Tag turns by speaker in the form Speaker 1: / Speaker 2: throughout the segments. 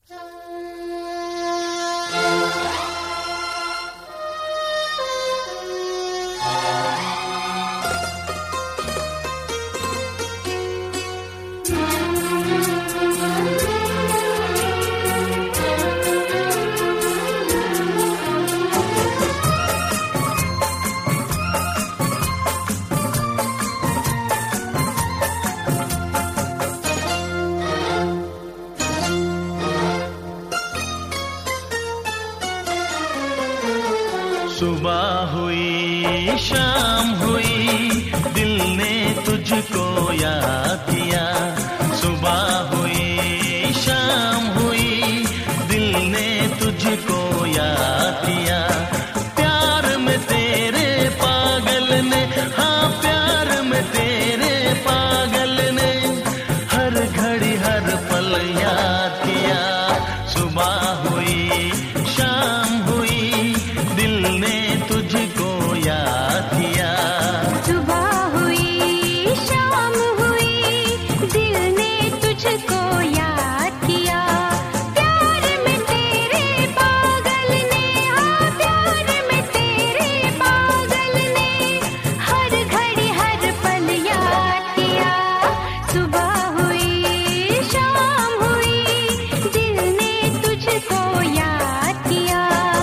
Speaker 1: सुबह हुई शाम हुई दिल ने तुझको याद किया। सुबह हुई शाम हुई दिल ने तुझको याद किया। प्यार में तेरे पागल ने, हाँ प्यार में तेरे पागल ने हर घड़ी हर पल याद किया। सुबह हुई शाम हुई दिल ने तुझको याद किया।
Speaker 2: सुबह हुई शाम हुई दिल ने तुझको याद किया। प्यार में तेरे पागल ने, हाँ प्यार में तेरे पागल ने हर घड़ी हर पल याद किया। सुबह हुई शाम हुई दिल ने तुझको याद किया।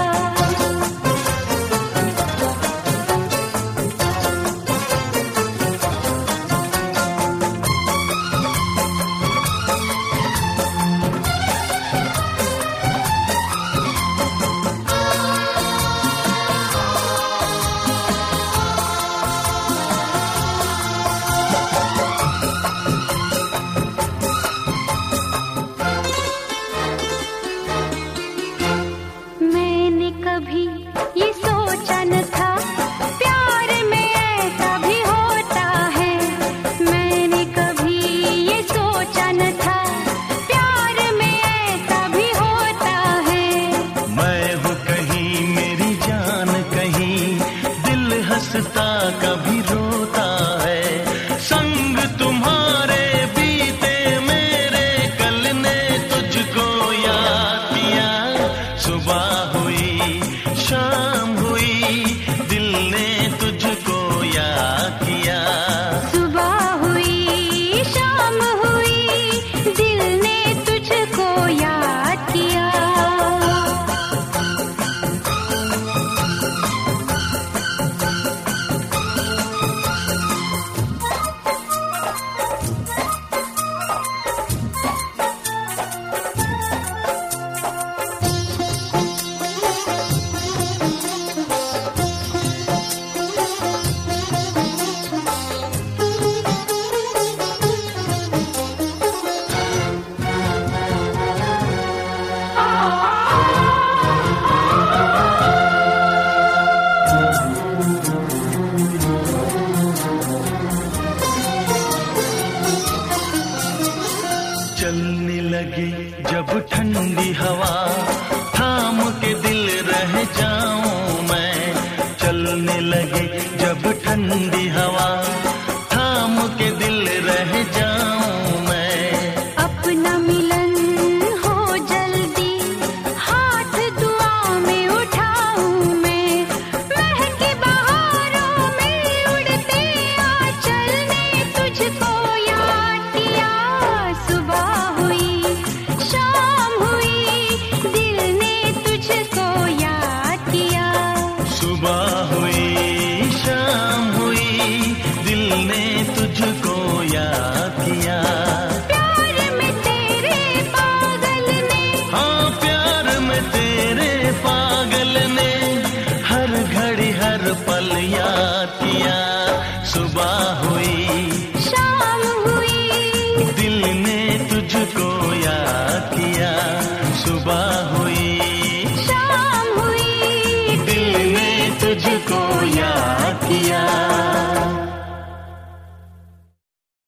Speaker 2: मैंने कभी ये सोचा न था प्यार में ऐसा भी होता है। मैंने कभी ये सोचा न था प्यार में ऐसा भी होता है।
Speaker 1: मैं हूँ कहीं मेरी जान कहीं, दिल हंसता कभी रोता है। संग तुम्हारे बीते मेरे कल ने तुझको याद किया। सुबह हुई शाम हुई दिल ने तुझको याद किया।
Speaker 2: सुबह हुई शाम हुई दिल ने तुझको याद किया।
Speaker 1: चलने लगे जब ठंडी हवा, थाम के दिल रह जाऊं मैं। चलने लगे जब ठंडी हवा, थाम के दिल रह जाऊं मैं।
Speaker 2: अपना मिलन हो जल्दी हाथ दुआ में उठाऊं मैं। महके बहारों में उड़ते आंचल ने तुझको याद किया। सुबह हुई शाम हुई दिल ने तुझको याद किया।
Speaker 1: सुबह हुई शाम हुई दिल ने तुझको याद किया।
Speaker 2: प्यार में तेरे पागल ने,
Speaker 1: हाँ प्यार में तेरे पागल ने हर घड़ी हर पल याद किया। सुबह हुई
Speaker 2: शाम हुई
Speaker 1: दिल ने तुझको याद किया। सुबह